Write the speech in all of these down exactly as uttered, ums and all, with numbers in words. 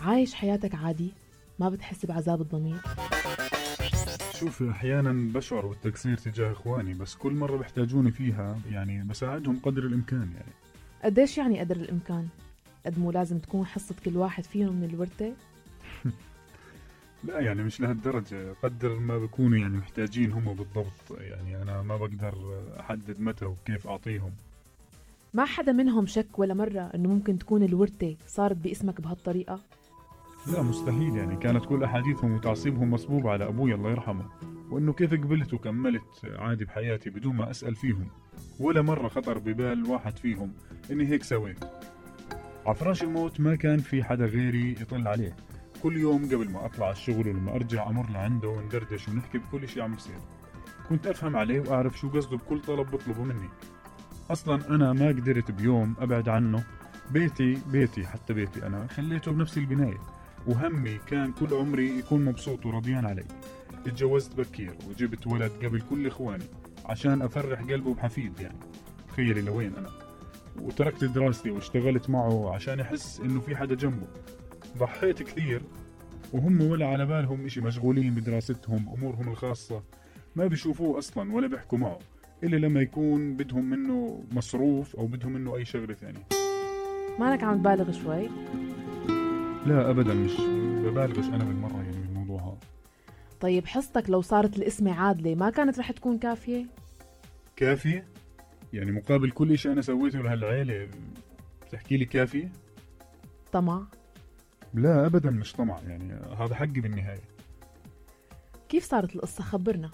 عايش حياتك عادي، ما بتحس بعذاب الضمير؟ شوفي، أحيانا بشعر بالتقصير تجاه إخواني، بس كل مرة بيحتاجوني فيها يعني بساعدهم قدر الإمكان. يعني قديش يعني قدر الإمكان؟ قد مو لازم تكون حصة كل واحد فيهم من الورثة؟ لا يعني مش لهالدرجة، قدر ما بيكونوا يعني محتاجين هم بالضبط. يعني أنا ما بقدر أحدد متى وكيف أعطيهم. ما حدا منهم شك ولا مرة إنه ممكن تكون الورثة صارت باسمك بهالطريقة؟ لا مستحيل، يعني كانت كل أحاديثهم وتعصيبهم مصبوبة على أبوي الله يرحمه، وإنه كيف قبلت وكملت عادي بحياتي بدون ما أسأل فيهم. ولا مرة خطر ببال واحد فيهم إني هيك سويت. عفراش الموت ما كان في حدا غيري يطل عليه. كل يوم قبل ما أطلع الشغل ولما أرجع أمر لعنده وندردش ونحكي بكل شيء عم بصير. كنت أفهم عليه وأعرف شو قصده بكل طلب بطلبه مني. أصلا أنا ما قدرت بيوم أبعد عنه. بيتي بيتي حتى بيتي أنا خليته بنفس البناية، وهمي كان كل عمري يكون مبسوط ورضيان علي. اتجوزت بكير وجبت ولد قبل كل إخواني عشان أفرح قلبه بحفيد. يعني تخيلي لوين أنا. وتركت دراستي واشتغلت معه عشان يحس إنه في حدا جنبه. ضحيت كثير وهم ولا على بالهم إشي، مشغولين بدراستهم أمورهم الخاصة، ما بيشوفوه أصلا ولا بيحكوا معه إلا لما يكون بدهم منه مصروف أو بدهم منه أي شغلة ثانية. مالك عم تبالغ شوي؟ لا أبدا، مش ببالغش أنا بالمرة يعني بالموضوع هذا. طيب حصتك لو صارت القسمة عادلة ما كانت رح تكون كافية؟ كافية؟ يعني مقابل كل شيء أنا سويته لهالعيلة بتحكي لي كافية؟ طمع؟ لا أبدا مش طمع، يعني هذا حقي بالنهاية. كيف صارت القصة؟ خبرنا.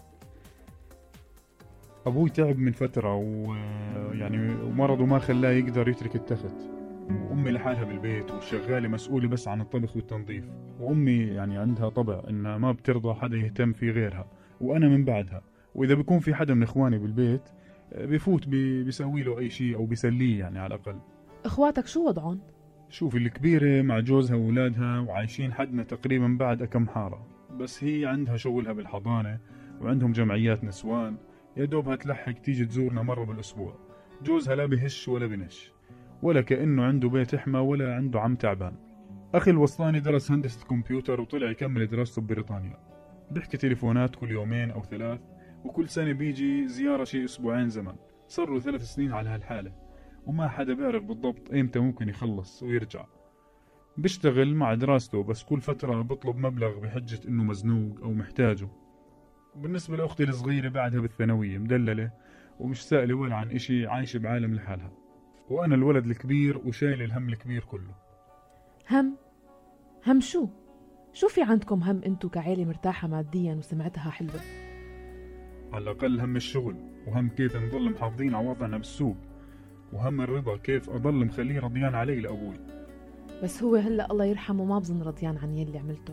أبوي تعب من فترة ويعني ومرضه ما خلاه يقدر يترك التخت، وأمي لحالها بالبيت وشغالة مسؤولة بس عن الطبخ والتنظيف. وأمي يعني عندها طبع إنها ما بترضى حدا يهتم في غيرها، وأنا من بعدها. وإذا بيكون في حدا من إخواني بالبيت بيفوت بي بيسوي له أي شيء أو بيسليه يعني على الأقل. إخواتك شو وضعهم؟ شوف، الكبيرة مع جوزها وولادها وعايشين حدنا تقريبا بعد أكم حارة، بس هي عندها شغلها بالحضانة وعندهم جمعيات نسوان، يا دوبها تلحق تيجي تزورنا مرة بالأسبوع. جوزها لا بهش ولا بنش، ولا كأنه عنده بيت إحمى ولا عنده عم تعبان. أخي الوسطاني درس هندسة كمبيوتر وطلع يكمل دراسته ببريطانيا. بيحكي تليفونات كل يومين أو ثلاث، وكل سنة بيجي زيارة شيء أسبوعين زمن. صار له ثلاث سنين على هالحالة، وما حدا بيعرف بالضبط إمتى ممكن يخلص ويرجع. بيشتغل مع دراسته، بس كل فترة بطلب مبلغ بحجة إنه مزنوق أو محتاجه. بالنسبة لأختي الصغيرة بعدها بالثانوية مدللة ومش سائلة ولا عن إشي، عايشة بعالم لحالها. وأنا الولد الكبير وشايل الهم الكبير كله. هم؟ هم شو؟ شو في عندكم هم انتو كعيلة مرتاحة ماديا وسمعتها حلوة؟ على الأقل هم الشغل، وهم كيف نضل محافظين على وضعنا بالسوق، وهم الرضا كيف أضل مخليه رضيان علي لأبوي. بس هو هلأ الله يرحمه ما بظن رضيان عن يلي عملته.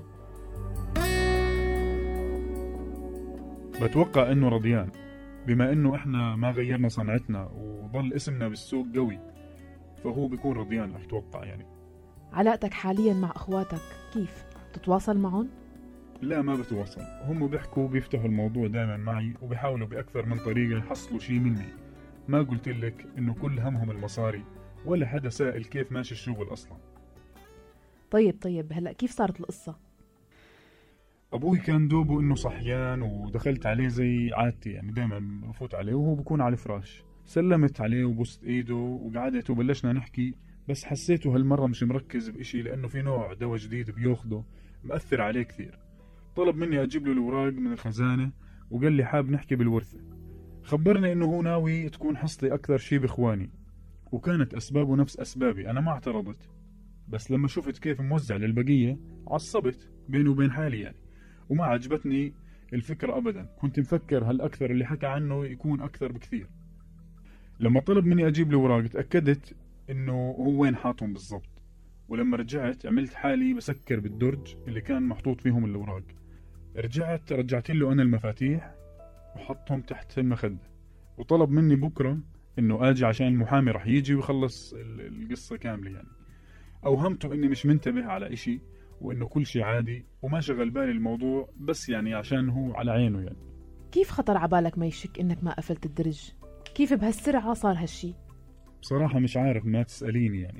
بتوقع إنه رضيان، بما إنه إحنا ما غيرنا صنعتنا وضل اسمنا بالسوق قوي، فهو بيكون رضيان أتوقع. يعني علاقتك حاليا مع أخواتك كيف؟ تتواصل معهم؟ لا ما بتواصل. هم بيحكوا بيفتحوا الموضوع دائما معي وبيحاولوا بأكثر من طريقة يحصلوا شيء مني. ما قلت لك إنه كل همهم المصاري، ولا حدا سائل كيف ماشي الشغل أصلا. طيب طيب هلأ كيف صارت القصة؟ أبوي كان دوبه إنه صحيان، ودخلت عليه زي عادتي، يعني دائما بفوت عليه وهو بكون على الفراش. سلمت عليه وبوست إيده وقعدت وبلشنا نحكي، بس حسيته هالمرة مش مركز بإشي، لأنه في نوع دواء جديد بياخده مأثر عليه كثير. طلب مني أجيب له الأوراق من الخزانة وقال لي حاب نحكي بالورثة. خبرني إنه هو ناوي تكون حصتي أكثر شي بإخواني، وكانت أسبابه نفس أسبابي. أنا ما اعترضت، بس لما شفت كيف موزع للبقية عصبت بيني وبين حالي يعني، وما عجبتني الفكرة أبدا. كنت مفكر هالأكثر اللي حكى عنه يكون أكثر بكثير. لما طلب مني أجيب له أوراق تأكدت إنه هو وين حاطهم بالضبط، ولما رجعت عملت حالي بسكر بالدرج اللي كان محطوط فيهم الأوراق. رجعت رجعت له أنا المفاتيح وحطهم تحت المخدة، وطلب مني بكرة إنه آجي عشان المحامي رح يجي ويخلص القصة كاملة. يعني أوهمته إني مش منتبه على إشي وإنه كل شيء عادي وما شغل بالي الموضوع، بس يعني عشان هو على عينه. يعني كيف خطر عبالك ما يشك إنك ما قفلت الدرج؟ كيف بهالسرعة صار هالشي؟ بصراحة مش عارف، ما تسأليني. يعني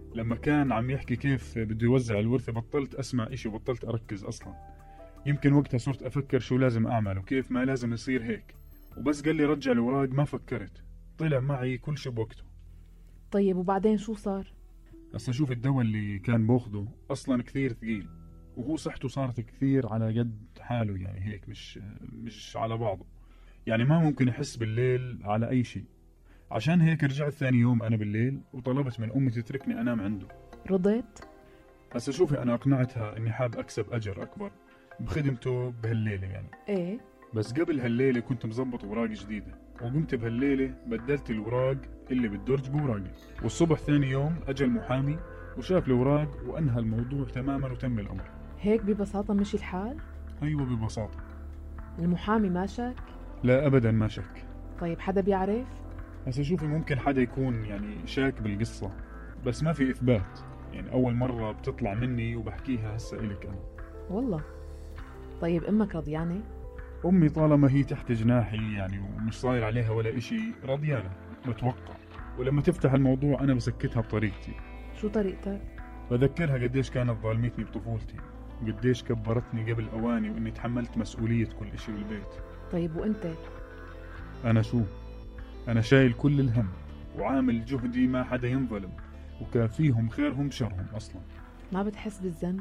لما كان عم يحكي كيف بده يوزع الورثة بطلت أسمع إشي وبطلت أركز أصلا. يمكن وقتها صرت أفكر شو لازم أعمل وكيف ما لازم يصير هيك، وبس قال لي رجع الأوراق ما فكرت، طلع معي كل شي بوقته. طيب وبعدين شو صار؟ هسا شوف، الدواء اللي كان باخده أصلا كثير ثقيل، وهو صحته صارت كثير على قد حاله، يعني هيك مش مش على بعضه، يعني ما ممكن يحس بالليل على أي شيء. عشان هيك رجعت ثاني يوم أنا بالليل وطلبت من أمي تتركني أنام عنده. رضيت؟ هسا شوفي، أنا أقنعتها إني حاب أكسب أجر أكبر بخدمته بهالليلة يعني. إيه؟ بس قبل هالليلة كنت مزبط أوراق جديدة، وقمت بهالليلة بدلت الأوراق اللي بالدرج بأوراقي، والصبح ثاني يوم أجى المحامي وشاف الأوراق وأنهى الموضوع تماما وتم الأمر. هيك ببساطة مشي الحال؟ أيوة ببساطة. المحامي ما شك؟ لا أبدا ما شك. طيب حدا بيعرف؟ هسا شوفي، ممكن حدا يكون يعني شاك بالقصة، بس ما في إثبات، يعني أول مرة بتطلع مني وبحكيها هسا إلك أنا. والله. طيب أمك رضيانة؟ أمي طالما هي تحت جناحي يعني ومش صاير عليها ولا إشي رضيانة بتوقع، ولما تفتح الموضوع أنا بسكتها بطريقتي. شو طريقتك؟ بذكرها قديش كانت ظالمتني بطفولتي، وقديش كبرتني قبل أواني، وإني تحملت مسؤولية كل إشي بالبيت. طيب وأنت؟ أنا شو؟ أنا شايل كل الهم وعامل جهدي ما حدا ينظلم، وكافيهم خيرهم شرهم أصلا. ما بتحس بالذنب؟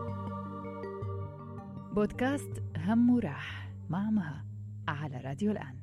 بودكاست هم وراح مع مها على راديو الآن.